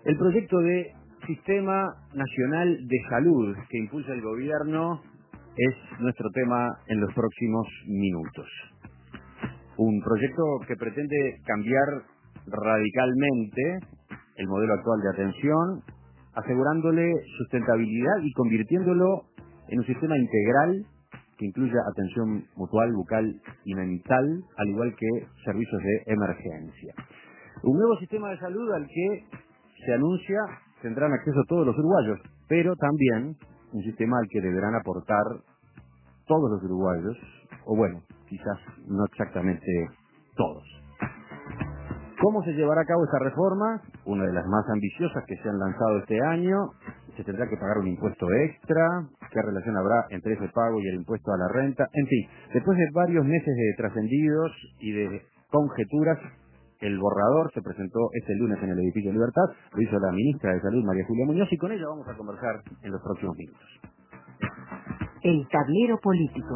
El proyecto de Sistema Nacional de Salud que impulsa el gobierno es nuestro tema en los próximos minutos. Un proyecto que pretende cambiar radicalmente el modelo actual de atención, asegurándole sustentabilidad y convirtiéndolo en un sistema integral que incluya atención mutual, bucal y mental, al igual que servicios de emergencia. Un nuevo sistema de salud al que se anuncia tendrán acceso todos los uruguayos, pero también un sistema al que deberán aportar todos los uruguayos, o bueno, quizás no exactamente todos. ¿Cómo se llevará a cabo esta reforma? Una de las más ambiciosas que se han lanzado este año. Se tendrá que pagar un impuesto extra. ¿Qué relación habrá entre ese pago y el impuesto a la renta? En fin, después de varios meses de trascendidos y de conjeturas, el borrador se presentó este lunes en el edificio Libertad. Lo hizo la ministra de Salud, María Julia Muñoz, y con ella vamos a conversar en los próximos minutos. El tablero político.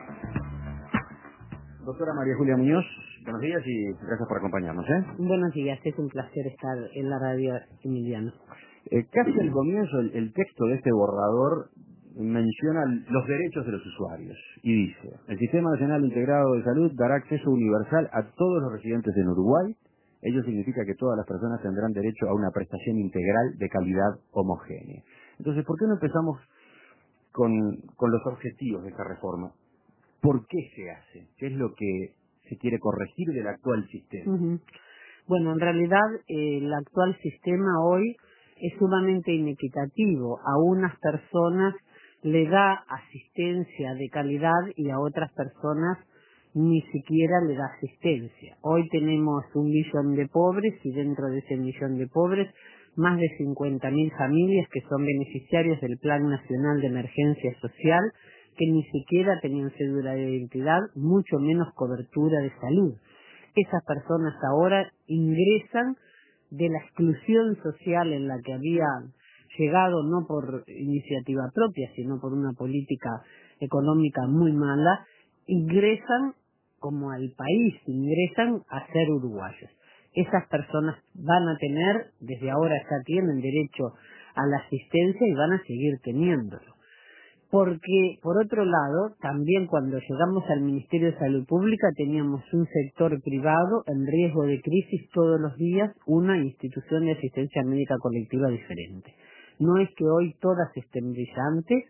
Doctora María Julia Muñoz, buenos días y gracias por acompañarnos. Buenos días, es un placer estar en la radio, Emiliano. Casi al comienzo, el texto de este borrador menciona los derechos de los usuarios y dice: el Sistema Nacional Integrado de Salud dará acceso universal a todos los residentes en Uruguay. Ello significa que todas las personas tendrán derecho a una prestación integral de calidad homogénea. Entonces, ¿por qué no empezamos con los objetivos de esta reforma? ¿Por qué se hace? ¿Qué es lo que se quiere corregir del actual sistema? Bueno, en realidad el actual sistema hoy es sumamente inequitativo. A unas personas le da asistencia de calidad y a otras personas ni siquiera le da asistencia. Hoy tenemos 1 millón de pobres y dentro de ese 1 millón de pobres más de 50.000 familias que son beneficiarios del Plan Nacional de Emergencia Social, que ni siquiera tenían cédula de identidad, mucho menos cobertura de salud. Esas personas ahora ingresan de la exclusión social en la que habían llegado no por iniciativa propia, sino por una política económica muy mala, ingresan como al país, ingresan a ser uruguayos. Esas personas van a tener, desde ahora ya tienen derecho a la asistencia y van a seguir teniéndolo. Porque, por otro lado, también cuando llegamos al Ministerio de Salud Pública teníamos un sector privado en riesgo de crisis todos los días, una institución de asistencia médica colectiva diferente. No es que hoy todas estén brillantes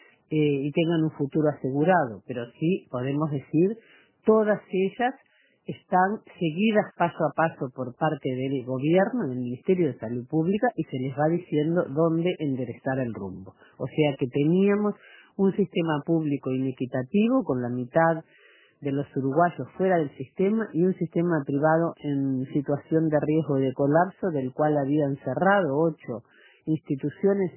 y tengan un futuro asegurado, pero sí podemos decir todas ellas están seguidas paso a paso por parte del gobierno, del Ministerio de Salud Pública, y se les va diciendo dónde enderezar el rumbo. O sea que teníamos un sistema público inequitativo con la mitad de los uruguayos fuera del sistema y un sistema privado en situación de riesgo de colapso, del cual habían cerrado 8 instituciones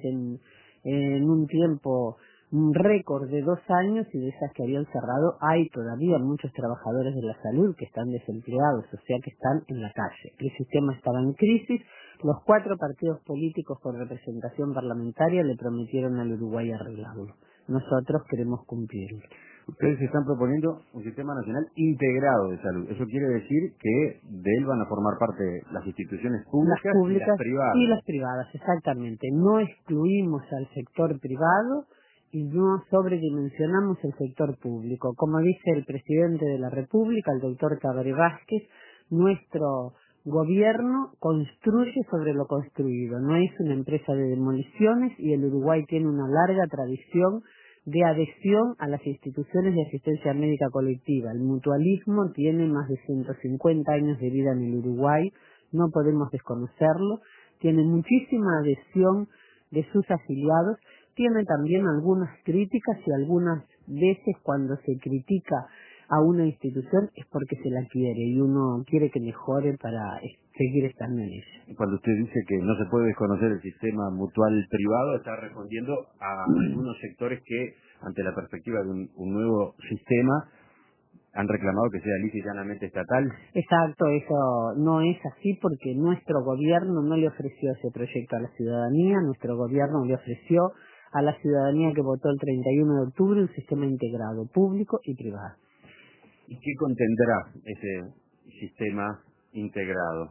en un tiempo un récord de 2 años, y de esas que habían cerrado hay todavía muchos trabajadores de la salud que están desempleados, o sea que están en la calle. El sistema estaba en crisis, los 4 partidos políticos con representación parlamentaria le prometieron al Uruguay arreglarlo. Nosotros queremos cumplirlo. Ustedes están proponiendo un sistema nacional integrado de salud. Eso quiere decir que de él van a formar parte las instituciones públicas y las privadas. Y las privadas, exactamente. No excluimos al sector privado y no sobredimensionamos el sector público. Como dice el presidente de la República, el doctor Tabaré Vázquez, nuestro gobierno construye sobre lo construido. No es una empresa de demoliciones y el Uruguay tiene una larga tradición de adhesión a las instituciones de asistencia médica colectiva. El mutualismo tiene más de 150 años de vida en el Uruguay, no podemos desconocerlo, tiene muchísima adhesión de sus afiliados, tiene también algunas críticas y algunas veces cuando se critica a una institución es porque se la quiere y uno quiere que mejore para seguir estando en ella. Cuando usted dice que no se puede desconocer el sistema mutual privado, está respondiendo a algunos sectores que, ante la perspectiva de un nuevo sistema, han reclamado que sea lisa y llanamente estatal. Exacto, eso no es así porque nuestro gobierno no le ofreció ese proyecto a la ciudadanía, nuestro gobierno le ofreció a la ciudadanía que votó el 31 de octubre un sistema integrado, público y privado. ¿Y qué contendrá ese sistema integrado?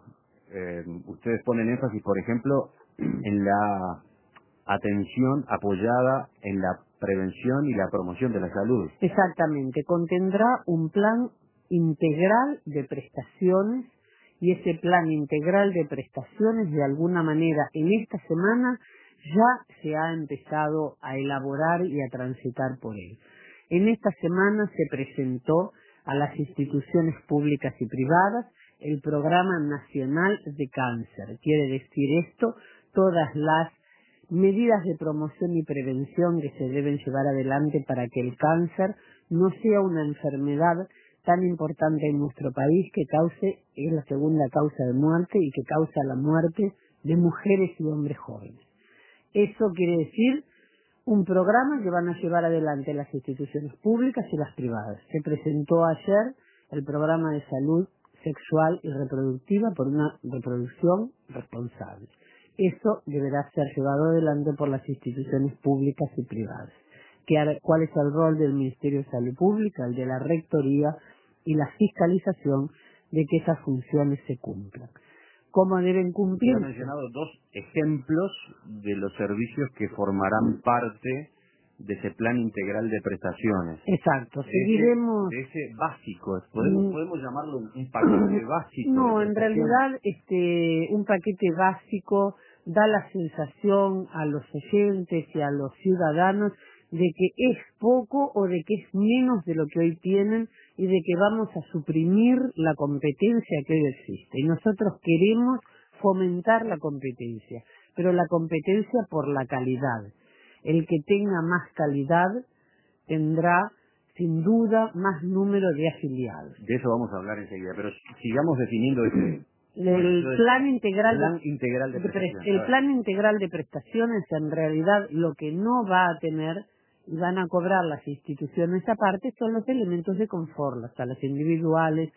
ustedes ponen énfasis, por ejemplo, en la atención apoyada en la prevención y la promoción de la salud. Exactamente, contendrá un plan integral de prestaciones y ese plan integral de prestaciones de alguna manera en esta semana ya se ha empezado a elaborar y a transitar por él. En esta semana se presentó a las instituciones públicas y privadas el Programa Nacional de Cáncer. Quiere decir esto, todas las medidas de promoción y prevención que se deben llevar adelante para que el cáncer no sea una enfermedad tan importante en nuestro país que es la segunda causa de muerte y que causa la muerte de mujeres y hombres jóvenes. Eso quiere decir un programa que van a llevar adelante las instituciones públicas y las privadas. Se presentó ayer el programa de salud sexual y reproductiva por una reproducción responsable. Eso deberá ser llevado adelante por las instituciones públicas y privadas. ¿Cuál es el rol del Ministerio de Salud Pública, el de la Rectoría y la fiscalización de que esas funciones se cumplan? ¿Cómo deben cumplir? Usted ha mencionado dos ejemplos de los servicios que formarán parte de ese plan integral de prestaciones. Exacto, seguiremos... De ese básico, ¿podemos llamarlo un paquete básico? No, en realidad un paquete básico da la sensación a los oyentes y a los ciudadanos de que es poco o de que es menos de lo que hoy tienen y de que vamos a suprimir la competencia que hoy existe. Y nosotros queremos fomentar la competencia, pero la competencia por la calidad. El que tenga más calidad tendrá sin duda más número de afiliados. De eso vamos a hablar enseguida, pero sigamos definiendo el plan integral de prestaciones. El plan integral de prestaciones en realidad lo que no va a tener y van a cobrar las instituciones aparte son los elementos de confort, las salas individuales,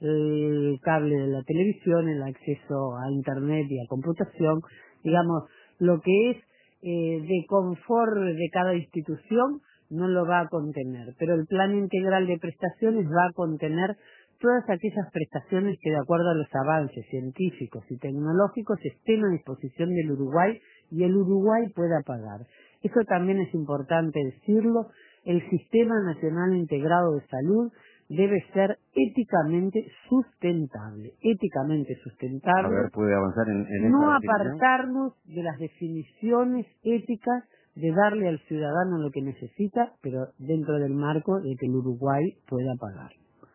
el cable de la televisión, el acceso a internet y a computación, digamos, lo que es de confort de cada institución no lo va a contener, pero el plan integral de prestaciones va a contener todas aquellas prestaciones que de acuerdo a los avances científicos y tecnológicos estén a disposición del Uruguay y el Uruguay pueda pagar. Eso también es importante decirlo, el Sistema Nacional Integrado de Salud debe ser éticamente sustentable. A ver, ¿puede avanzar en no esta apartarnos de las definiciones éticas de darle al ciudadano lo que necesita, pero dentro del marco de que el Uruguay pueda pagar.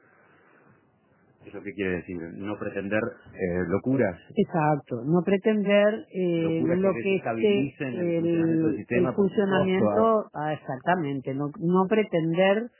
¿Eso qué quiere decir? No pretender locuras. Exacto, no pretender lo que estabilicen el funcionamiento, exactamente, no pretender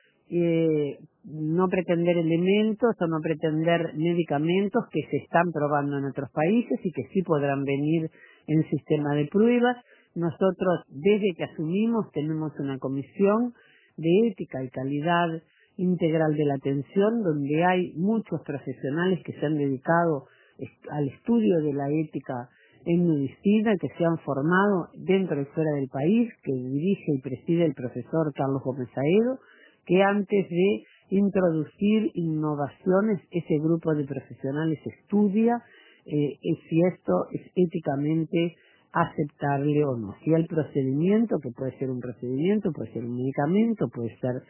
elementos o no pretender medicamentos que se están probando en otros países y que sí podrán venir en sistema de pruebas. Nosotros, desde que asumimos, tenemos una comisión de ética y calidad integral de la atención, donde hay muchos profesionales que se han dedicado al estudio de la ética en medicina, que se han formado dentro y fuera del país, que dirige y preside el profesor Carlos Gómez Aedo, que antes de introducir innovaciones, ese grupo de profesionales estudia si esto es éticamente aceptable o no. Si el procedimiento, que puede ser un procedimiento, puede ser un medicamento, puede ser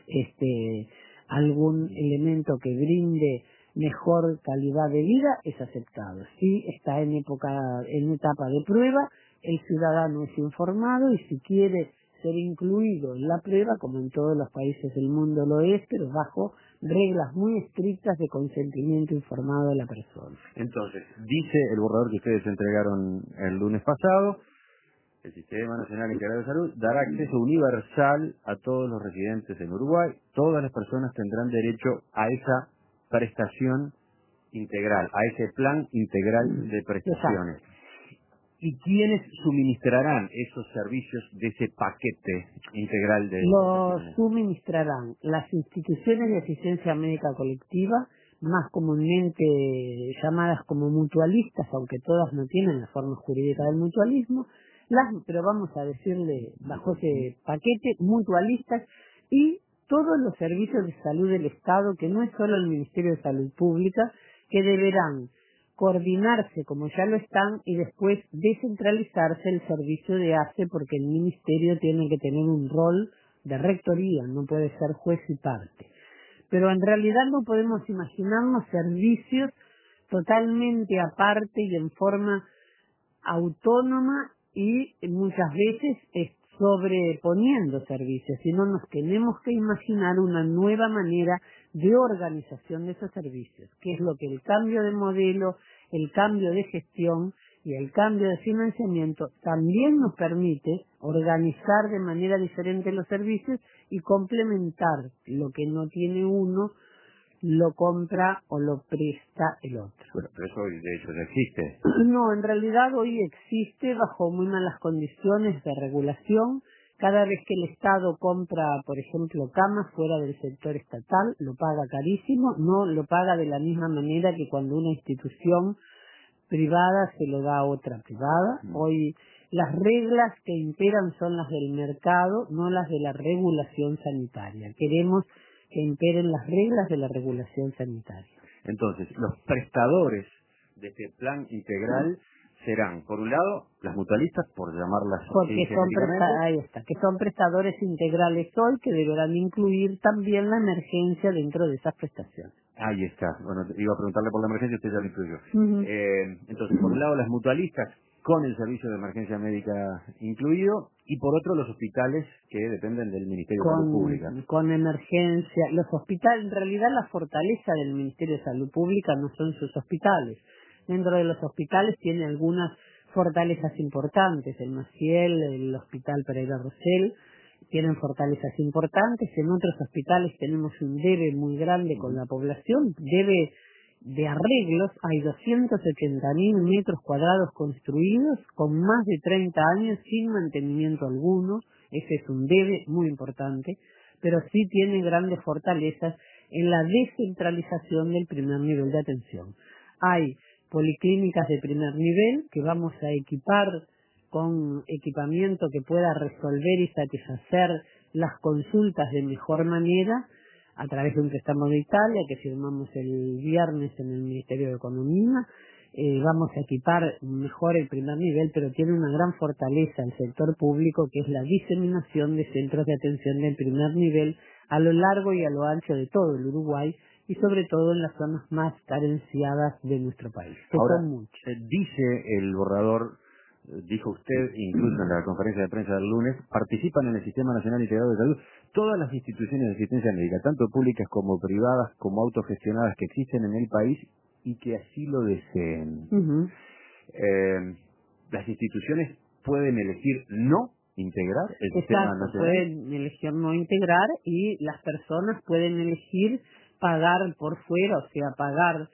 algún elemento que brinde mejor calidad de vida, es aceptado. Si está en etapa de prueba, el ciudadano es informado y si quiere ser incluido en la prueba, como en todos los países del mundo lo es, pero bajo reglas muy estrictas de consentimiento informado de la persona. Entonces, dice el borrador que ustedes entregaron el lunes pasado, el Sistema Nacional Integrado de Salud dará acceso universal a todos los residentes en Uruguay. Todas las personas tendrán derecho a esa prestación integral, a ese plan integral de prestaciones. Exacto. ¿Y quiénes suministrarán esos servicios de ese paquete integral de Los suministrarán las instituciones de asistencia médica colectiva, más comúnmente llamadas como mutualistas, aunque todas no tienen la forma jurídica del mutualismo, pero vamos a decirle bajo ese paquete, mutualistas y todos los servicios de salud del Estado, que no es solo el Ministerio de Salud Pública, que deberán coordinarse como ya lo están y después descentralizarse el servicio de ACE, porque el ministerio tiene que tener un rol de rectoría, no puede ser juez y parte. Pero en realidad no podemos imaginarnos servicios totalmente aparte y en forma autónoma y muchas veces sobreponiendo servicios, sino nos tenemos que imaginar una nueva manera de organización de esos servicios, que es lo que el cambio de modelo, el cambio de gestión y el cambio de financiamiento también nos permite organizar de manera diferente los servicios y complementar lo que no tiene uno, lo compra o lo presta el otro. Bueno, pero eso de hecho ya existe. No, en realidad hoy existe bajo muy malas condiciones de regulación. Cada vez que el Estado compra, por ejemplo, camas fuera del sector estatal, lo paga carísimo, no lo paga de la misma manera que cuando una institución privada se lo da a otra privada. Hoy las reglas que imperan son las del mercado, no las de la regulación sanitaria. Queremos que imperen las reglas de la regulación sanitaria. Entonces, los prestadores de este plan integral serán, por un lado, las mutualistas, por llamarlas ahí está, que son prestadores integrales hoy, que deberán incluir también la emergencia dentro de esas prestaciones. Ahí está. Bueno, iba a preguntarle por la emergencia, usted ya lo incluyó. Entonces, por un lado, las mutualistas con el servicio de emergencia médica incluido, y por otro, los hospitales que dependen del Ministerio de Salud Pública. Con emergencia. Los hospitales, en realidad la fortaleza del Ministerio de Salud Pública no son sus hospitales. Dentro de los hospitales tiene algunas fortalezas importantes. El Maciel, el Hospital Pereira Rosell, tienen fortalezas importantes. En otros hospitales tenemos un debe muy grande con la población, debe de arreglos. Hay 280.000 metros cuadrados construidos con más de 30 años sin mantenimiento alguno. Ese es un debe muy importante, pero sí tiene grandes fortalezas en la descentralización del primer nivel de atención. Hay policlínicas de primer nivel que vamos a equipar con equipamiento que pueda resolver y satisfacer las consultas de mejor manera a través de un préstamo de Italia que firmamos el viernes en el Ministerio de Economía. Vamos a equipar mejor el primer nivel, pero tiene una gran fortaleza el sector público, que es la diseminación de centros de atención del primer nivel a lo largo y a lo ancho de todo el Uruguay, y sobre todo en las zonas más carenciadas de nuestro país, que ahora, son muchas. Dice el borrador, dijo usted, incluso en la conferencia de prensa del lunes, participan en el Sistema Nacional Integrado de Salud todas las instituciones de asistencia médica, tanto públicas como privadas, como autogestionadas, que existen en el país y que así lo deseen. Las instituciones pueden elegir no integrar el Sistema Nacional. Pueden elegir no integrar, y las personas pueden elegir pagar por fuera, o sea, pagar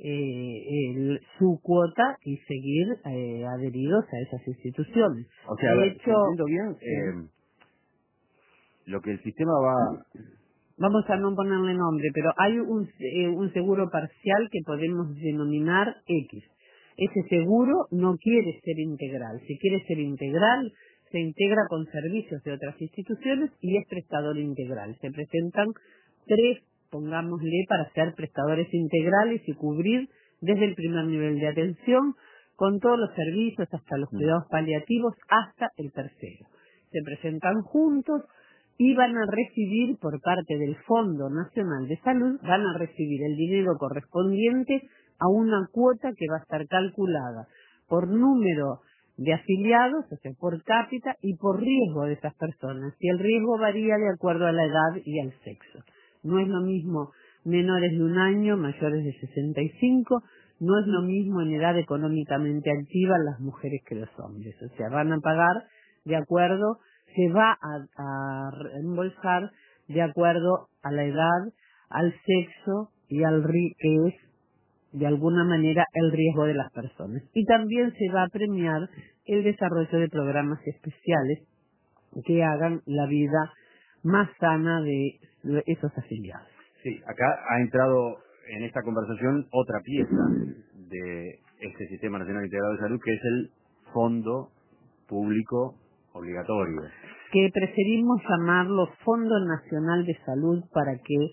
su cuota y seguir adheridos a esas instituciones. O sea, de hecho, entiendo bien, lo que el sistema va... Vamos a no ponerle nombre, pero hay un seguro parcial que podemos denominar X. Ese seguro no quiere ser integral. Si quiere ser integral, se integra con servicios de otras instituciones y es prestador integral. Se presentan 3, pongámosle, para ser prestadores integrales y cubrir desde el primer nivel de atención con todos los servicios, hasta los cuidados paliativos, hasta el tercero. Se presentan juntos y van a recibir por parte del Fondo Nacional de Salud, van a recibir el dinero correspondiente a una cuota que va a estar calculada por número de afiliados, o sea, por cápita, y por riesgo de esas personas. Y el riesgo varía de acuerdo a la edad y al sexo. No es lo mismo menores de 1 año, mayores de 65, no es lo mismo en edad económicamente activa las mujeres que los hombres. O sea, van a pagar de acuerdo, se va a reembolsar de acuerdo a la edad, al sexo y que es de alguna manera el riesgo de las personas. Y también se va a premiar el desarrollo de programas especiales que hagan la vida más sana de esos afiliados. Sí, acá ha entrado en esta conversación otra pieza de este Sistema Nacional Integrado de Salud, que es el Fondo Público Obligatorio. Que preferimos llamarlo Fondo Nacional de Salud para que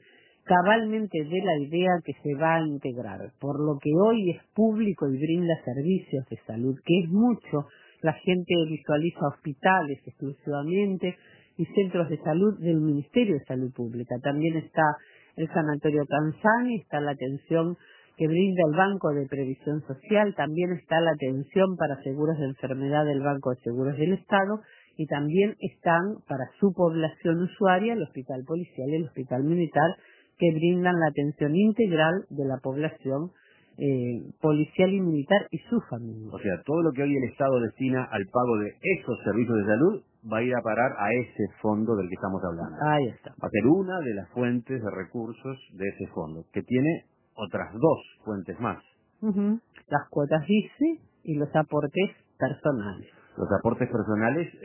cabalmente de la idea que se va a integrar, por lo que hoy es público y brinda servicios de salud, que es mucho. La gente visualiza hospitales exclusivamente y centros de salud del Ministerio de Salud Pública. También está el Sanatorio Canzani, está la atención que brinda el Banco de Previsión Social, también está la atención para seguros de enfermedad del Banco de Seguros del Estado, y también están para su población usuaria el Hospital Policial y el Hospital Militar, que brindan la atención integral de la población policial y militar y su familia. O sea, todo lo que hoy el Estado destina al pago de esos servicios de salud va a ir a parar a ese fondo del que estamos hablando. Ahí está. Va a ser una de las fuentes de recursos de ese fondo, que tiene otras dos fuentes más. Las cuotas ICE y los aportes personales. Los aportes personales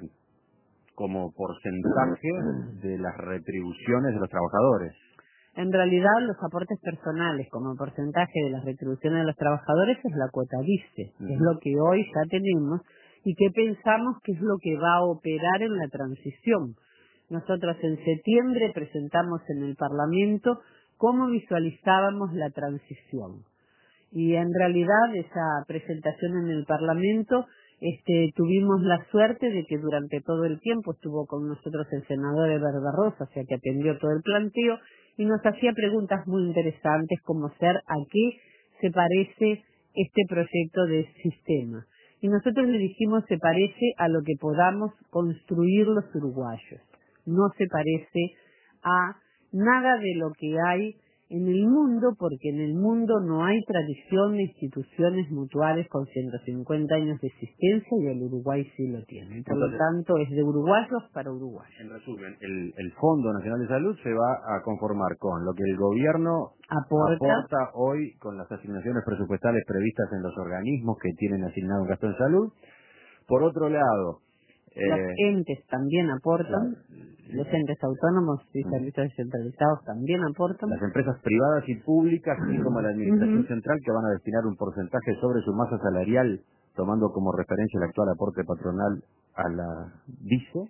como porcentaje de las retribuciones de los trabajadores. En realidad, los aportes personales como porcentaje de las retribuciones de los trabajadores es la cuota ICE, que es lo que hoy ya tenemos y que pensamos que es lo que va a operar en la transición. Nosotros en septiembre presentamos en el Parlamento cómo visualizábamos la transición. Y en realidad esa presentación en el Parlamento tuvimos la suerte de que durante todo el tiempo estuvo con nosotros el senador Eber Rosa, o sea que atendió todo el planteo y nos hacía preguntas muy interesantes como ser a qué se parece este proyecto de sistema. Y nosotros le dijimos se parece a lo que podamos construir los uruguayos. No se parece a nada de lo que hay en el mundo, porque en el mundo no hay tradición de instituciones mutuales con 150 años de existencia y el Uruguay sí lo tiene. Por lo tanto, es de uruguayos para uruguayos. En resumen, el Fondo Nacional de Salud se va a conformar con lo que el gobierno aporta hoy con las asignaciones presupuestales previstas en los organismos que tienen asignado un gasto en salud. Por otro lado, los entes también aportan, los entes autónomos y servicios descentralizados también aportan. Las empresas privadas y públicas, así como la Administración Central, que van a destinar un porcentaje sobre su masa salarial, tomando como referencia el actual aporte patronal a la DICE.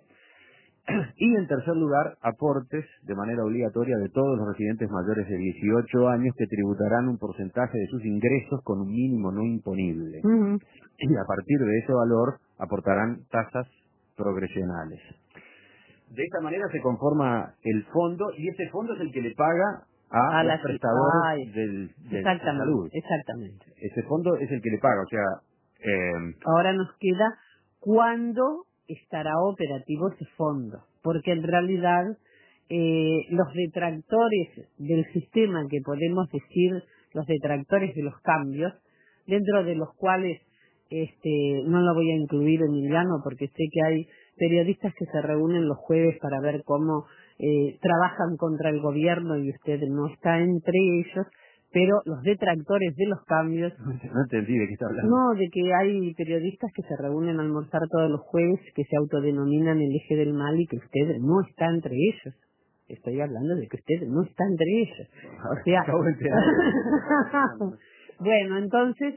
Y en tercer lugar, aportes de manera obligatoria de todos los residentes mayores de 18 años que tributarán un porcentaje de sus ingresos con un mínimo no imponible. Y a partir de ese valor aportarán tasas progresionales. De esta manera se conforma el fondo y ese fondo es el que le paga a los prestadores de salud. Exactamente. Ese fondo es el que le paga, o sea... Ahora nos queda cuándo estará operativo ese fondo, porque en realidad los detractores del sistema, que podemos decir los detractores de los cambios, dentro de los cuales no lo voy a incluir Emiliano porque sé que hay periodistas que se reúnen los jueves para ver cómo trabajan contra el gobierno y usted no está entre ellos, pero los detractores de los cambios... No entendí de qué está hablando. No, de que hay periodistas que se reúnen a almorzar todos los jueves, que se autodenominan el eje del mal y que usted no está entre ellos. Estoy hablando de que usted no está entre ellos. Ahora, o sea... acabo de enterar. Bueno, entonces...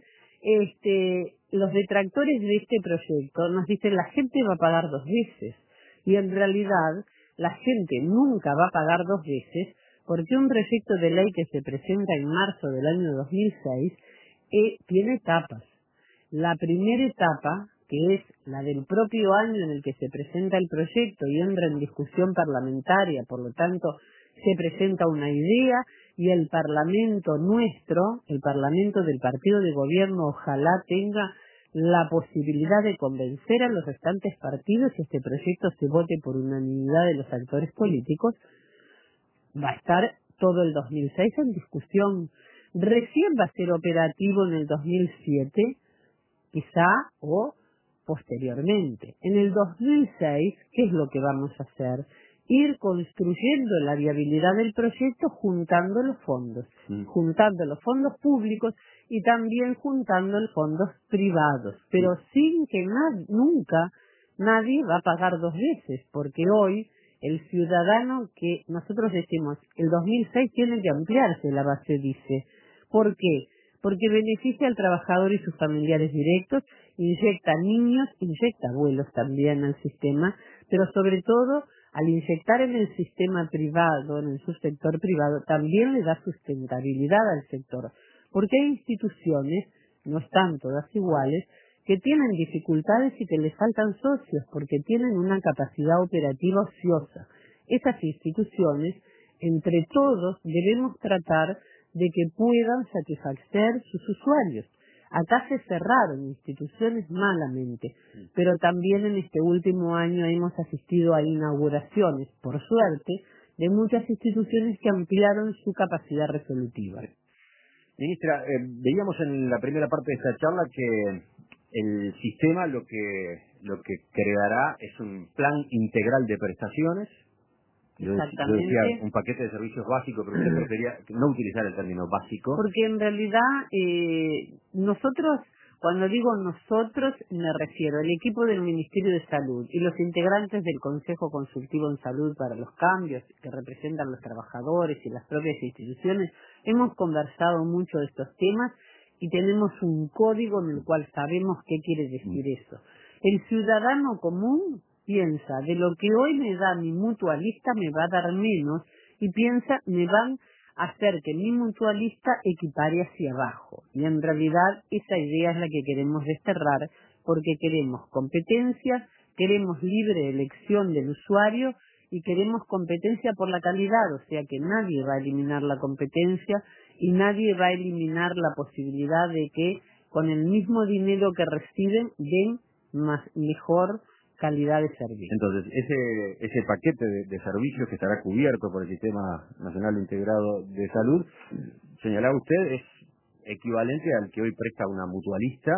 los detractores de este proyecto nos dicen la gente va a pagar 2 veces y en realidad la gente nunca va a pagar 2 veces porque un proyecto de ley que se presenta en marzo del año 2006 tiene etapas. La primera etapa, que es la del propio año en el que se presenta el proyecto y entra en discusión parlamentaria, por lo tanto se presenta una idea y el Parlamento nuestro, el Parlamento del partido de gobierno, ojalá tenga la posibilidad de convencer a los restantes partidos y este proyecto se vote por unanimidad de los actores políticos, va a estar todo el 2006 en discusión. Recién va a ser operativo en el 2007, quizá, o posteriormente. En el 2006, ¿qué es lo que vamos a hacer? Ir construyendo la viabilidad del proyecto juntando los fondos, juntando los fondos públicos y también juntando los fondos privados, pero sin que nunca nadie va a pagar 2 veces, porque hoy el ciudadano, que nosotros decimos, el 2006 tiene que ampliarse la base, dice. ¿Por qué? Porque beneficia al trabajador y sus familiares directos, inyecta niños, inyecta abuelos también al sistema, pero sobre todo Al inyectar en el sistema privado, en el subsector privado, también le da sustentabilidad al sector, porque hay instituciones, no están todas iguales, que tienen dificultades y que les faltan socios, porque tienen una capacidad operativa ociosa. Esas instituciones, entre todos, debemos tratar de que puedan satisfacer sus usuarios. Acá se cerraron instituciones malamente, pero también en este último año hemos asistido a inauguraciones, por suerte, de muchas instituciones que ampliaron su capacidad resolutiva. Ministra, veíamos en la primera parte de esta charla que el sistema lo que creará es un plan integral de prestaciones. Yo decía un paquete de servicios básicos, pero usted prefería no utilizar el término básico. Porque en realidad nosotros, cuando digo nosotros, me refiero al equipo del Ministerio de Salud y los integrantes del Consejo Consultivo en Salud para los Cambios, que representan los trabajadores y las propias instituciones, hemos conversado mucho de estos temas y tenemos un código en el cual sabemos qué quiere decir eso. El ciudadano común piensa, de lo que hoy me da mi mutualista me va a dar menos, y piensa, me van a hacer que mi mutualista equipare hacia abajo. Y en realidad esa idea es la que queremos desterrar, porque queremos competencia, queremos libre elección del usuario y queremos competencia por la calidad, o sea que nadie va a eliminar la competencia y nadie va a eliminar la posibilidad de que con el mismo dinero que reciben den mejor calidad de servicio. Entonces, ese paquete de servicios que estará cubierto por el Sistema Nacional Integrado de Salud, señalaba usted, es equivalente al que hoy presta una mutualista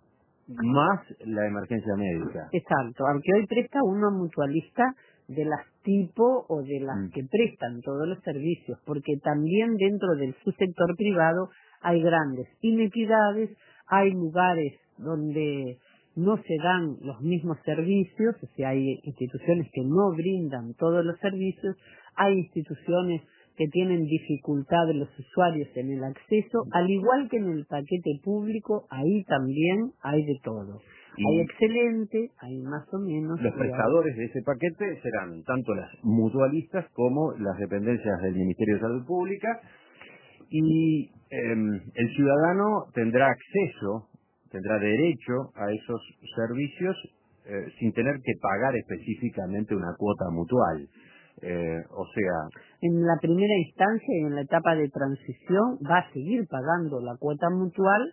más la emergencia médica. Exacto, al que hoy presta una mutualista de las tipo o de las que prestan todos los servicios, porque también dentro del subsector privado hay grandes inequidades, hay lugares donde no se dan los mismos servicios, o sea, hay instituciones que no brindan todos los servicios, hay instituciones que tienen dificultad de los usuarios en el acceso, al igual que en el paquete público, ahí también hay de todo. Hay excelente, hay más o menos. Los prestadores de ese paquete serán tanto las mutualistas como las dependencias del Ministerio de Salud Pública, y el ciudadano tendrá acceso, tendrá derecho a esos servicios sin tener que pagar específicamente una cuota mutual. O sea, en la primera instancia y en la etapa de transición va a seguir pagando la cuota mutual,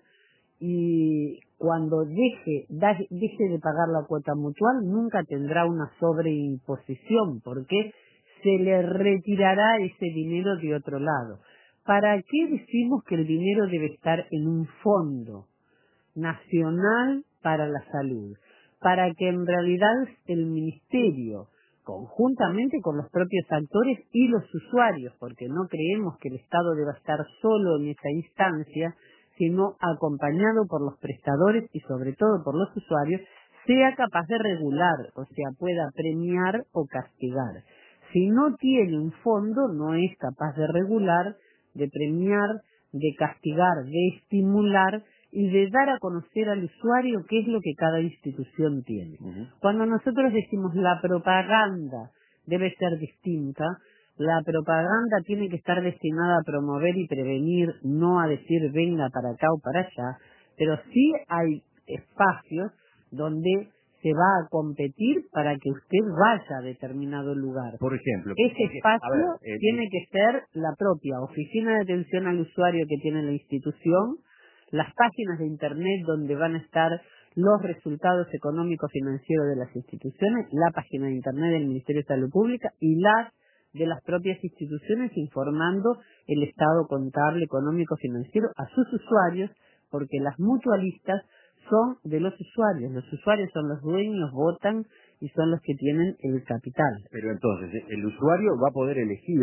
y cuando deje de pagar la cuota mutual nunca tendrá una sobreimposición, porque se le retirará ese dinero de otro lado. ¿Para qué decimos que el dinero debe estar en un fondo nacional para la salud? Para que en realidad el Ministerio, conjuntamente con los propios actores y los usuarios, porque no creemos que el Estado deba estar solo en esa instancia, sino acompañado por los prestadores y sobre todo por los usuarios, sea capaz de regular, o sea, pueda premiar o castigar. Si no tiene un fondo, no es capaz de regular, de premiar, de castigar, de estimular y de dar a conocer al usuario qué es lo que cada institución tiene. Cuando nosotros decimos la propaganda debe ser distinta, la propaganda tiene que estar destinada a promover y prevenir, no a decir venga para acá o para allá, pero sí hay espacios donde se va a competir para que usted vaya a determinado lugar. Por ejemplo, ese espacio tiene que ser la propia oficina de atención al usuario que tiene la institución, las páginas de internet donde van a estar los resultados económicos financieros de las instituciones, la página de internet del Ministerio de Salud Pública y las de las propias instituciones informando el estado contable, económico, financiero a sus usuarios, porque las mutualistas son de los usuarios son los dueños, votan y son los que tienen el capital. Pero entonces, el usuario va a poder elegir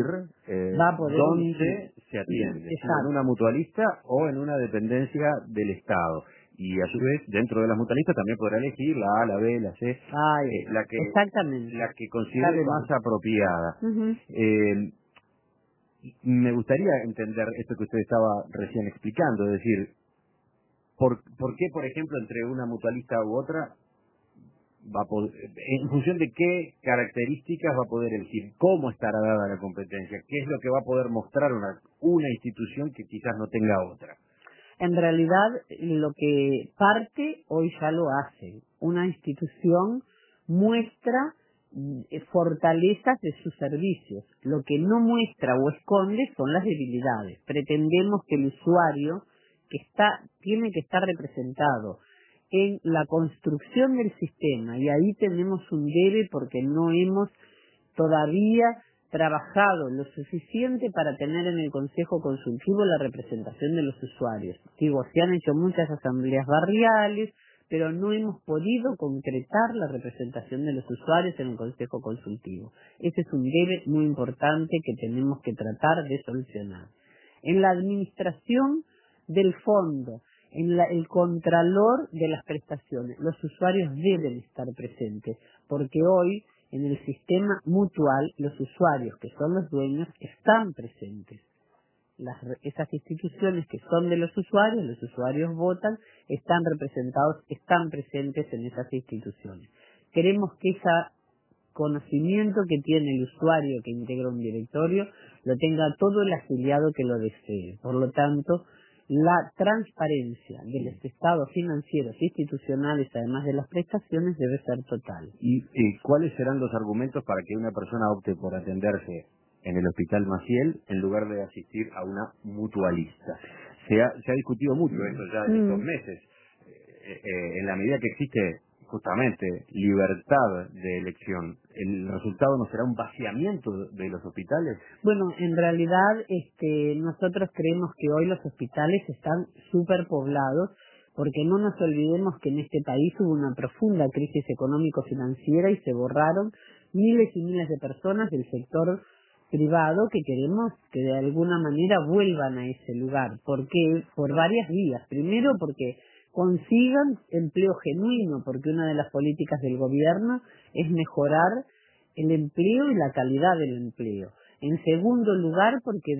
dónde se atiende, si en una mutualista o en una dependencia del Estado. Y a su vez, dentro de las mutualistas también podrá elegir la A, la B, la C, exactamente, la que considere más apropiada. Me gustaría entender esto que usted estaba recién explicando, es decir, ¿por qué, por ejemplo, entre una mutualista u otra en función de qué características va a poder elegir, cómo estará dada la competencia, qué es lo que va a poder mostrar una institución que quizás no tenga otra. En realidad, lo que parte hoy ya lo hace. Una institución muestra fortalezas de sus servicios. Lo que no muestra o esconde son las debilidades. Pretendemos que el usuario tiene que estar representado en la construcción del sistema, y ahí tenemos un debe porque no hemos todavía trabajado lo suficiente para tener en el Consejo Consultivo la representación de los usuarios. Digo, se han hecho muchas asambleas barriales, pero no hemos podido concretar la representación de los usuarios en el Consejo Consultivo. Ese es un debe muy importante que tenemos que tratar de solucionar. En la administración del fondo, el contralor de las prestaciones, los usuarios deben estar presentes, porque hoy en el sistema mutual los usuarios, que son los dueños, están presentes. Esas instituciones que son de los usuarios votan, están representados, están presentes en esas instituciones. Queremos que ese conocimiento que tiene el usuario que integra un directorio lo tenga todo el afiliado que lo desee. Por lo tanto, la transparencia de los estados financieros institucionales, además de las prestaciones, debe ser total. ¿Y cuáles serán los argumentos para que una persona opte por atenderse en el Hospital Maciel en lugar de asistir a una mutualista? Se ha discutido mucho esto ya en estos meses. En la medida que existe justamente libertad de elección, ¿el resultado no será un vaciamiento de los hospitales? Bueno, en realidad nosotros creemos que hoy los hospitales están superpoblados, porque no nos olvidemos que en este país hubo una profunda crisis económico-financiera y se borraron miles y miles de personas del sector privado que queremos que de alguna manera vuelvan a ese lugar. ¿Por qué? Por varias vías. Primero, porque consigan empleo genuino, porque una de las políticas del gobierno es mejorar el empleo y la calidad del empleo. En segundo lugar, porque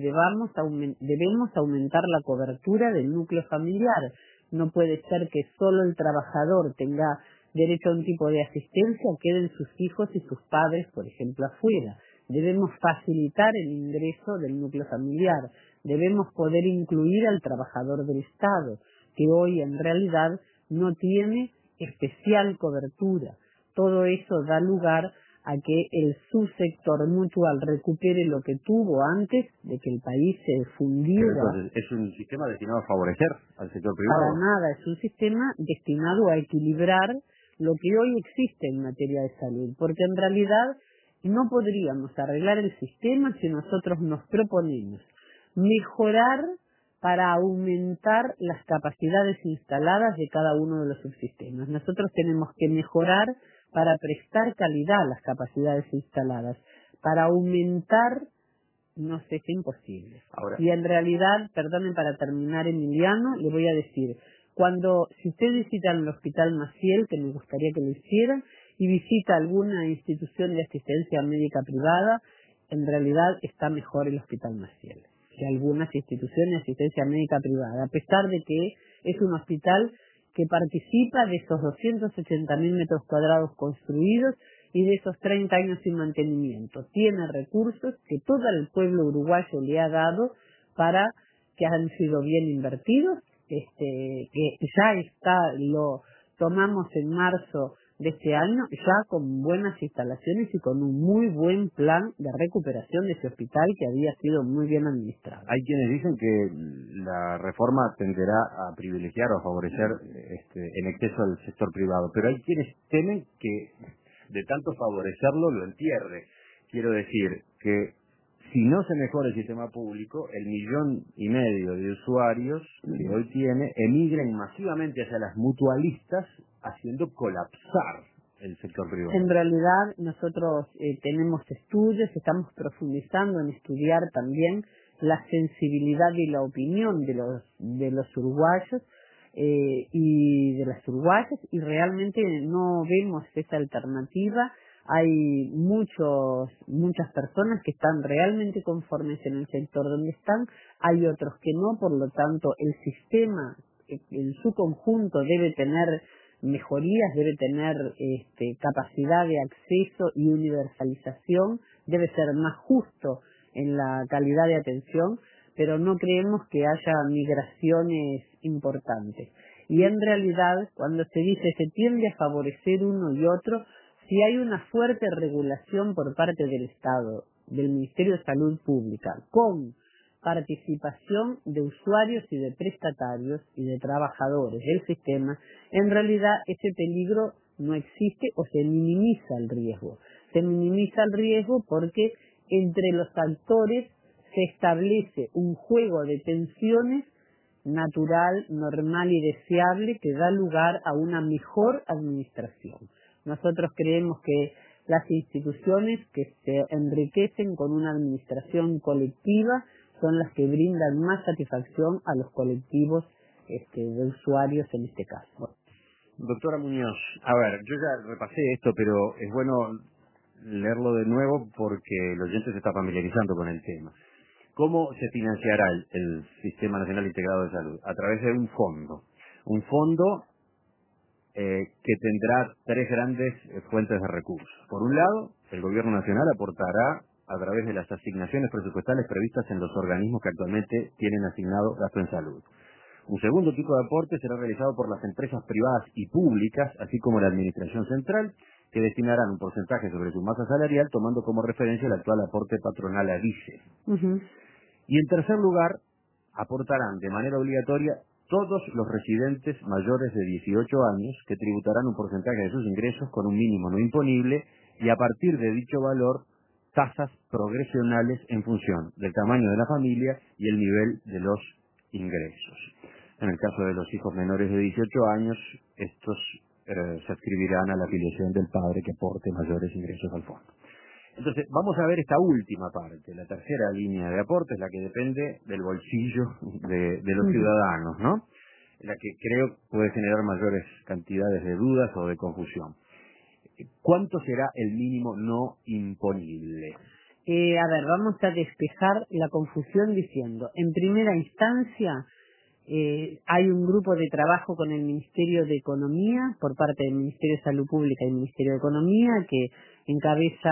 debemos aumentar la cobertura del núcleo familiar. No puede ser que solo el trabajador tenga derecho a un tipo de asistencia, queden sus hijos y sus padres, por ejemplo, afuera. Debemos facilitar el ingreso del núcleo familiar. Debemos poder incluir al trabajador del Estado, que hoy en realidad no tiene especial cobertura. Todo eso da lugar a que el subsector mutual recupere lo que tuvo antes de que el país se fundiera. Entonces, ¿es un sistema destinado a favorecer al sector privado? Para nada, es un sistema destinado a equilibrar lo que hoy existe en materia de salud, porque en realidad no podríamos arreglar el sistema si nosotros nos proponemos mejorar para aumentar las capacidades instaladas de cada uno de los subsistemas. Nosotros tenemos que mejorar para prestar calidad a las capacidades instaladas. Para aumentar, no sé, es imposible. Ahora, y en realidad, perdonen para terminar, Emiliano, le voy a decir, si usted visita el Hospital Maciel, que me gustaría que lo hicieran, y visita alguna institución de asistencia médica privada, en realidad está mejor el Hospital Maciel que algunas instituciones de asistencia médica privada, a pesar de que es un hospital que participa de esos 280.000 metros cuadrados construidos y de esos 30 años sin mantenimiento. Tiene recursos que todo el pueblo uruguayo le ha dado para que han sido bien invertidos, que ya lo tomamos en marzo de este año, ya con buenas instalaciones y con un muy buen plan de recuperación de ese hospital que había sido muy bien administrado. Hay quienes dicen que la reforma tenderá a privilegiar o a favorecer en exceso al sector privado, pero hay quienes temen que de tanto favorecerlo lo entierre. Quiero decir que si no se mejora el sistema público, el 1,5 millones de usuarios que hoy tiene emigren masivamente hacia las mutualistas, haciendo colapsar el sector privado. En realidad nosotros tenemos estudios, estamos profundizando en estudiar también la sensibilidad y la opinión de los uruguayos y de las uruguayas, y realmente no vemos esa alternativa. Hay muchas personas que están realmente conformes en el sector donde están, hay otros que no, por lo tanto el sistema en su conjunto debe tener mejorías, debe tener capacidad de acceso y universalización, debe ser más justo en la calidad de atención, pero no creemos que haya migraciones importantes. Y en realidad, cuando se dice se tiende a favorecer uno y otro, si hay una fuerte regulación por parte del Estado, del Ministerio de Salud Pública, con participación de usuarios y de prestatarios y de trabajadores del sistema, en realidad ese peligro no existe o se minimiza el riesgo. Se minimiza el riesgo porque entre los actores se establece un juego de tensiones natural, normal y deseable que da lugar a una mejor administración. Nosotros creemos que las instituciones que se enriquecen con una administración colectiva son las que brindan más satisfacción a los colectivos de usuarios en este caso. Doctora Muñoz, a ver, yo ya repasé esto, pero es bueno leerlo de nuevo porque el oyente se está familiarizando con el tema. ¿Cómo se financiará el Sistema Nacional Integrado de Salud? A través de un fondo. Un fondo que tendrá tres grandes fuentes de recursos. Por un lado, el Gobierno Nacional aportará a través de las asignaciones presupuestales previstas en los organismos que actualmente tienen asignado gasto en salud. Un segundo tipo de aporte será realizado por las empresas privadas y públicas, así como la Administración Central, que destinarán un porcentaje sobre su masa salarial, tomando como referencia el actual aporte patronal a DICE. Y en tercer lugar, aportarán de manera obligatoria todos los residentes mayores de 18 años, que tributarán un porcentaje de sus ingresos con un mínimo no imponible y a partir de dicho valor, tasas progresionales en función del tamaño de la familia y el nivel de los ingresos. En el caso de los hijos menores de 18 años, estos se adscribirán a la afiliación del padre que aporte mayores ingresos al fondo. Entonces, vamos a ver esta última parte, la tercera línea de aportes, la que depende del bolsillo de los ciudadanos, ¿no? La que creo puede generar mayores cantidades de dudas o de confusión. ¿Cuánto será el mínimo no imponible? Vamos a despejar la confusión diciendo, en primera instancia, hay un grupo de trabajo con el Ministerio de Economía, por parte del Ministerio de Salud Pública y el Ministerio de Economía, que encabeza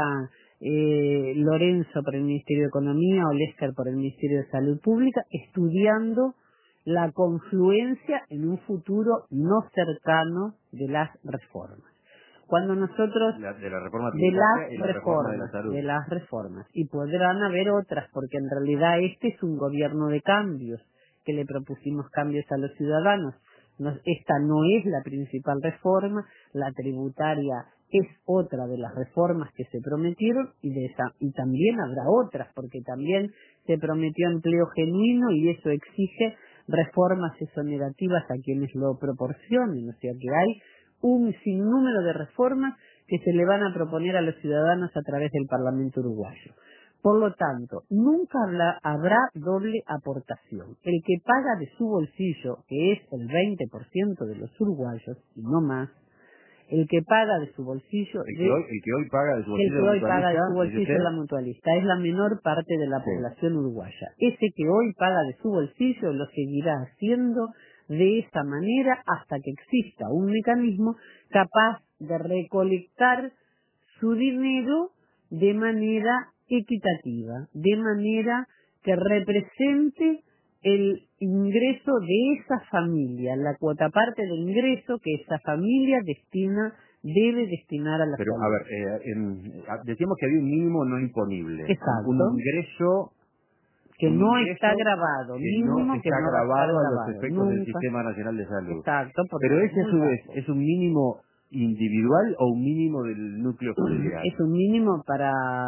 Lorenzo por el Ministerio de Economía, Olesker por el Ministerio de Salud Pública, estudiando la confluencia en un futuro no cercano de las reformas. Cuando nosotros de la reforma tributaria y la reforma de la salud. De las reformas, y podrán haber otras, porque en realidad este es un gobierno de cambios, que le propusimos cambios a los ciudadanos. Esta no es la principal reforma, la tributaria es otra de las reformas que se prometieron y también habrá otras, porque también se prometió empleo genuino y eso exige reformas exonerativas a quienes lo proporcionen, o sea que hay un sinnúmero de reformas que se le van a proponer a los ciudadanos a través del Parlamento uruguayo. Por lo tanto, nunca habrá doble aportación. El que paga de su bolsillo, que es el 20% de los uruguayos, y no más, el que paga de su bolsillo... El que hoy paga de su bolsillo es la mutualista, es la menor parte de la población uruguaya. Ese que hoy paga de su bolsillo lo seguirá haciendo de esa manera hasta que exista un mecanismo capaz de recolectar su dinero de manera equitativa, de manera que represente el ingreso de esa familia, la cuota parte del ingreso que esa familia debe destinar a la Pero, salud. a ver, decíamos que había un mínimo no imponible. Exacto. Un ingreso que no está grabado, mínimo que no grabado a los efectos nunca. del Sistema Nacional de Salud. Exacto. Pero ese a su vez es un mínimo individual o un mínimo del núcleo familiar. Es un mínimo para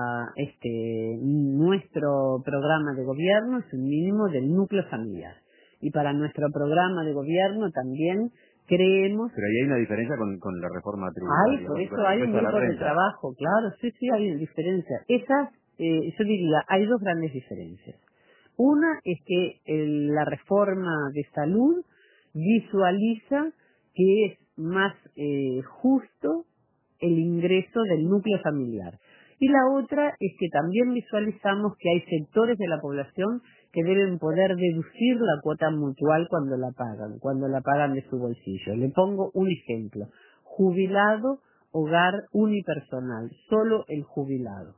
nuestro programa de gobierno, es un mínimo del núcleo familiar. Y para nuestro programa de gobierno también creemos... Pero ahí hay una diferencia con la reforma tributaria. Por eso hay un grupo de trabajo, claro, sí, hay una diferencia. Yo diría, hay dos grandes diferencias. Una es que la reforma de salud visualiza que es más justo el ingreso del núcleo familiar. Y la otra es que también visualizamos que hay sectores de la población que deben poder deducir la cuota mutual cuando la pagan de su bolsillo. Le pongo un ejemplo: jubilado, hogar unipersonal, solo el jubilado.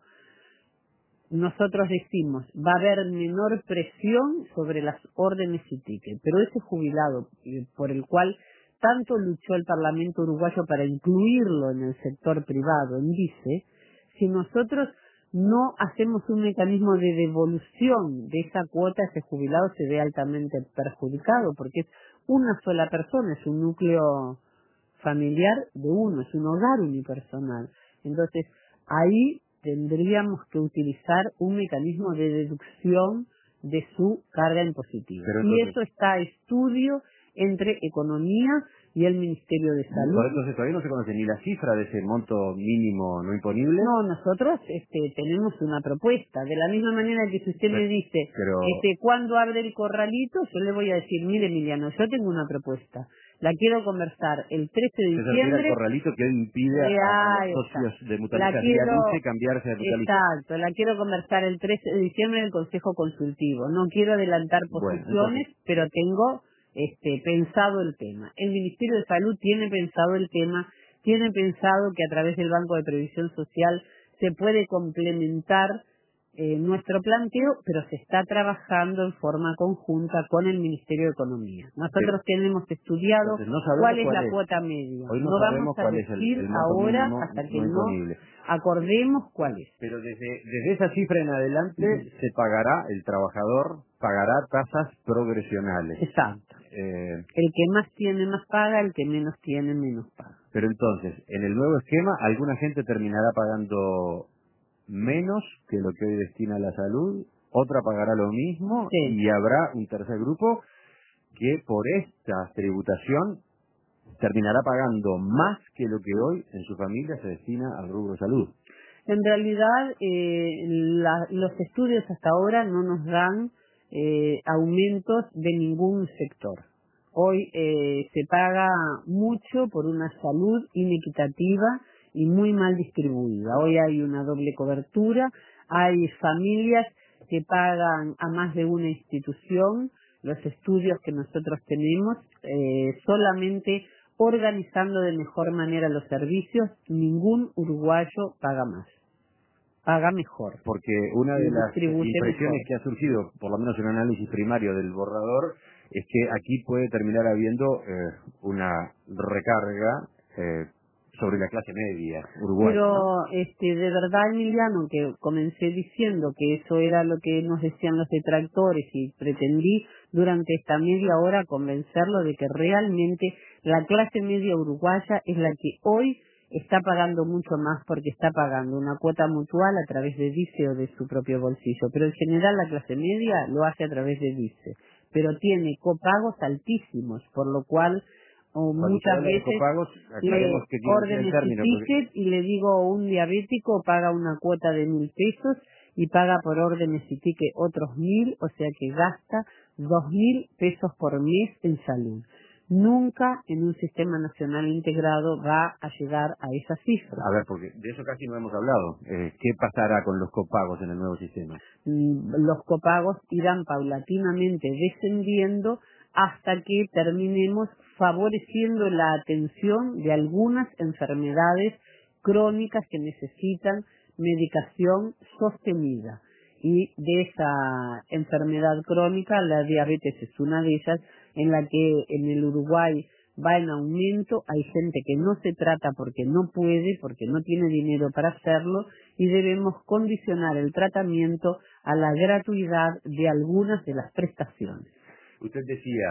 Nosotros decimos, va a haber menor presión sobre las órdenes y tickets, pero ese jubilado por el cual tanto luchó el Parlamento uruguayo para incluirlo en el sector privado, en DICE, si nosotros no hacemos un mecanismo de devolución de esa cuota, ese jubilado se ve altamente perjudicado, porque es una sola persona, es un núcleo familiar de uno, es un hogar unipersonal. Entonces, ahí tendríamos que utilizar un mecanismo de deducción de su carga impositiva. Y eso está a estudio entre Economía y el Ministerio de Salud. Entonces todavía no se conoce ni la cifra de ese monto mínimo no imponible. No, nosotros tenemos una propuesta. De la misma manera que si usted me dice, ¿cuándo abre el corralito? Yo le voy a decir, mire Emiliano, yo tengo una propuesta. La quiero conversar el 13 de diciembre. El corralito que impide a los socios de Mutualistas vía DICE cambiarse de Mutualistas. Exacto, la quiero conversar el 13 de diciembre en el Consejo Consultivo. No quiero adelantar posiciones, pero tengo pensado el tema. El Ministerio de Salud tiene pensado el tema, tiene pensado que a través del Banco de Previsión Social se puede complementar nuestro planteo, pero se está trabajando en forma conjunta con el Ministerio de Economía. Nosotros tenemos estudiado cuál es la cuota media. Hoy no vamos a cuál es decir el ahora hasta que no acordemos cuál es. Pero desde esa cifra en adelante se pagará, el trabajador pagará tasas progresionales. Exacto. El que más tiene más paga, el que menos tiene menos paga. Pero entonces, en el nuevo esquema, alguna gente terminará pagando menos que lo que hoy destina a la salud, otra pagará lo mismo, y habrá un tercer grupo que por esta tributación terminará pagando más que lo que hoy en su familia se destina al rubro de salud. En realidad, los estudios hasta ahora no nos dan aumentos de ningún sector. Hoy se paga mucho por una salud inequitativa y muy mal distribuida. Hoy hay una doble cobertura, hay familias que pagan a más de una institución. Los estudios que nosotros tenemos, solamente organizando de mejor manera los servicios, ningún uruguayo paga más. Paga mejor. Porque una de las impresiones que ha surgido, por lo menos en un análisis primario del borrador, es que aquí puede terminar habiendo una recarga sobre la clase media uruguaya. Pero ¿no? de verdad, Emiliano, que comencé diciendo que eso era lo que nos decían los detractores y pretendí durante esta media hora convencerlo de que realmente la clase media uruguaya es la que hoy está pagando mucho más porque está pagando una cuota mutual a través de DICE o de su propio bolsillo. Pero en general la clase media lo hace a través de DICE, pero tiene copagos altísimos, por lo cual muchas veces órdenes y tickets, y le digo, un diabético paga una cuota de 1.000 pesos y paga por órdenes y tickets otros 1.000, o sea que gasta 2.000 pesos por mes en salud. Nunca en un sistema nacional integrado va a llegar a esa cifra. A ver, porque de eso casi no hemos hablado. ¿Qué pasará con los copagos en el nuevo sistema? Los copagos irán paulatinamente descendiendo hasta que terminemos favoreciendo la atención de algunas enfermedades crónicas que necesitan medicación sostenida. Y de esa enfermedad crónica, la diabetes es una de ellas, en la que en el Uruguay va en aumento. Hay gente que no se trata porque no puede, porque no tiene dinero para hacerlo, y debemos condicionar el tratamiento a la gratuidad de algunas de las prestaciones. Usted decía,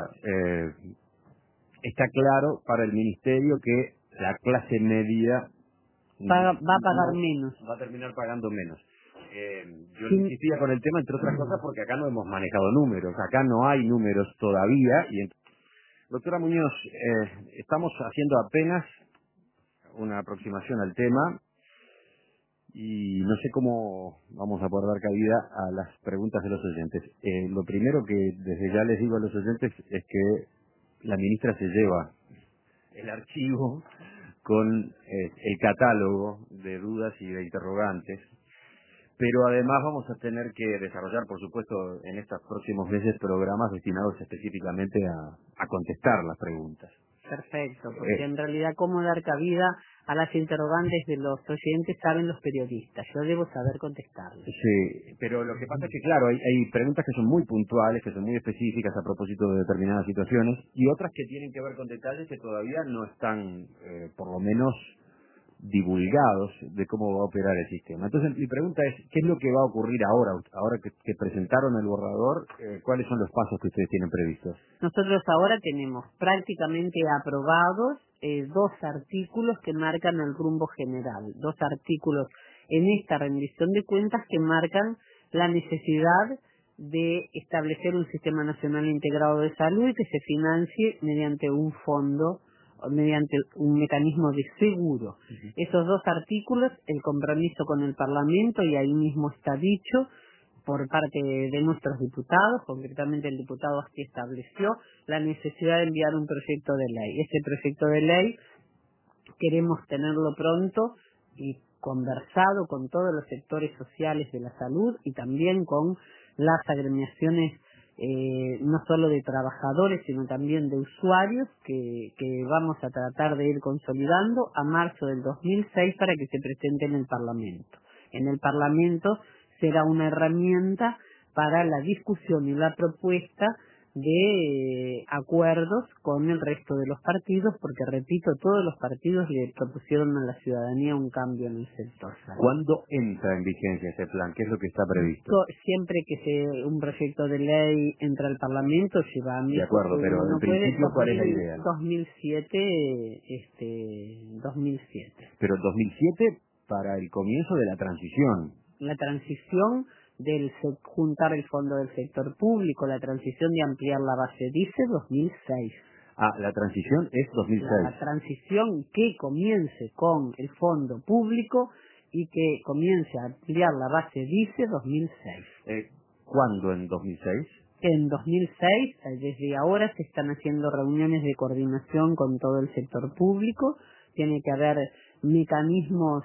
está claro para el Ministerio que la clase media va a pagar menos. Va a terminar pagando menos. Yo insistía con el tema, entre otras cosas, porque acá no hemos manejado números, acá no hay números todavía. Doctora Muñoz, estamos haciendo apenas una aproximación al tema y no sé cómo vamos a poder dar cabida a las preguntas de los oyentes. Lo primero que desde ya les digo a los oyentes es que la ministra se lleva el archivo con el catálogo de dudas y de interrogantes, pero además vamos a tener que desarrollar, por supuesto, en estos próximos meses programas destinados específicamente a contestar las preguntas. Perfecto, porque en realidad cómo dar cabida a las interrogantes de los oyentes saben los periodistas. Yo debo saber contestarles. Sí, pero lo que pasa es que, claro, hay preguntas que son muy puntuales, que son muy específicas a propósito de determinadas situaciones, y otras que tienen que ver con detalles que todavía no están, por lo menos, divulgados de cómo va a operar el sistema. Entonces, mi pregunta es, ¿qué es lo que va a ocurrir ahora que presentaron el borrador? ¿Cuáles son los pasos que ustedes tienen previstos? Nosotros ahora tenemos prácticamente aprobados 2 artículos que marcan el rumbo general, 2 artículos en esta rendición de cuentas que marcan la necesidad de establecer un sistema nacional integrado de salud y que se financie mediante un fondo o mediante un mecanismo de seguro. Esos 2 artículos, el compromiso con el Parlamento, y ahí mismo está dicho, por parte de nuestros diputados, concretamente el diputado Asti estableció la necesidad de enviar un proyecto de ley. Ese proyecto de ley queremos tenerlo pronto y conversado con todos los sectores sociales de la salud y también con las agremiaciones no solo de trabajadores sino también de usuarios que vamos a tratar de ir consolidando a marzo del 2006 para que se presente en el Parlamento. En el Parlamento será una herramienta para la discusión y la propuesta de acuerdos con el resto de los partidos, porque repito, todos los partidos le propusieron a la ciudadanía un cambio en el sector salud. ¿Cuándo entra en vigencia ese plan? ¿Qué es lo que está previsto? Siempre que un proyecto de ley entra al Parlamento lleva a mí. De acuerdo, pero en principio, ¿cuál es la idea? 2007. Pero 2007 para el comienzo de la transición. La transición del juntar el fondo del sector público, la transición de ampliar la base dice 2006. La transición es 2006. La transición que comience con el fondo público y que comience a ampliar la base dice 2006. ¿Cuándo en 2006? En 2006, desde ahora se están haciendo reuniones de coordinación con todo el sector público. Tiene que haber mecanismos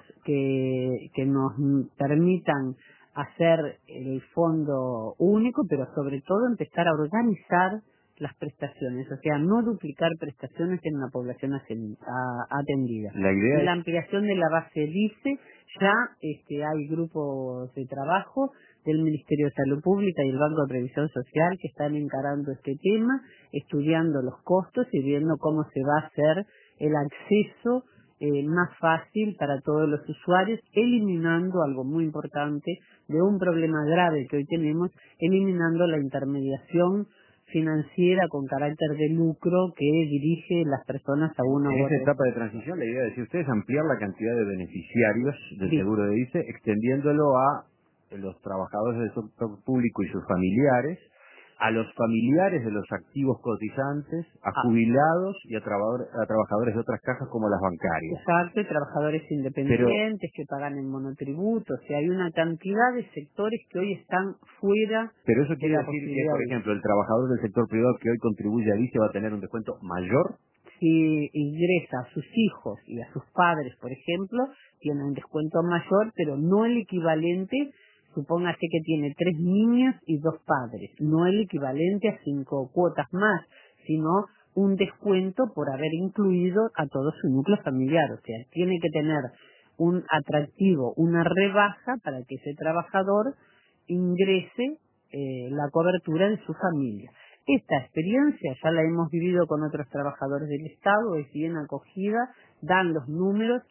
que nos permitan hacer el fondo único, pero sobre todo empezar a organizar las prestaciones, o sea, no duplicar prestaciones en una población atendida. La idea y la ampliación de la base dice, ya hay grupos de trabajo del Ministerio de Salud Pública y el Banco de Previsión Social que están encarando este tema, estudiando los costos y viendo cómo se va a hacer el acceso más fácil para todos los usuarios, eliminando algo muy importante de un problema grave que hoy tenemos, eliminando la intermediación financiera con carácter de lucro que dirige las personas a una En esta etapa de transición, la idea, decía usted, es ampliar la cantidad de beneficiarios del seguro de ICE, extendiéndolo a los trabajadores del sector público y sus familiares, a los familiares de los activos cotizantes, a jubilados y a trabajadores de otras cajas como las bancarias. Exacto, y trabajadores independientes que pagan el monotributo. O sea, hay una cantidad de sectores que hoy están fuera. Pero eso quiere decir que, por ejemplo, el trabajador del sector privado que hoy contribuye a ICE va a tener un descuento mayor. Si ingresa a sus hijos y a sus padres, por ejemplo, tiene un descuento mayor, pero no el equivalente. Supóngase que tiene 3 niños y 2 padres, no el equivalente a 5 cuotas más, sino un descuento por haber incluido a todo su núcleo familiar. O sea, tiene que tener un atractivo, una rebaja para que ese trabajador ingrese la cobertura de su familia. Esta experiencia ya la hemos vivido con otros trabajadores del Estado, es bien acogida, dan los números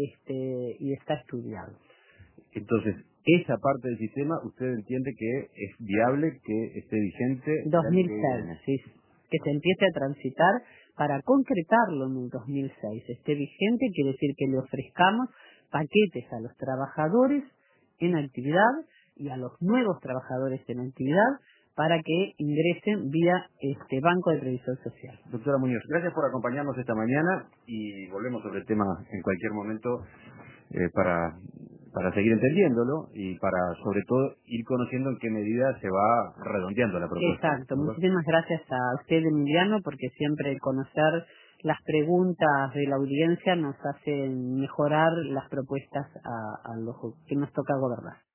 y está estudiado. Entonces, esa parte del sistema, usted entiende que es viable que esté vigente. 2006, sí, que se empiece a transitar para concretarlo en el 2006. Esté vigente quiere decir que le ofrezcamos paquetes a los trabajadores en actividad y a los nuevos trabajadores en actividad para que ingresen vía Banco de Previsión Social. Doctora Muñoz, gracias por acompañarnos esta mañana y volvemos sobre el tema en cualquier momento para seguir entendiéndolo y para, sobre todo, ir conociendo en qué medida se va redondeando la propuesta. Exacto. Muchísimas gracias a usted, Emiliano, porque siempre conocer las preguntas de la audiencia nos hacen mejorar las propuestas a los que nos toca gobernar.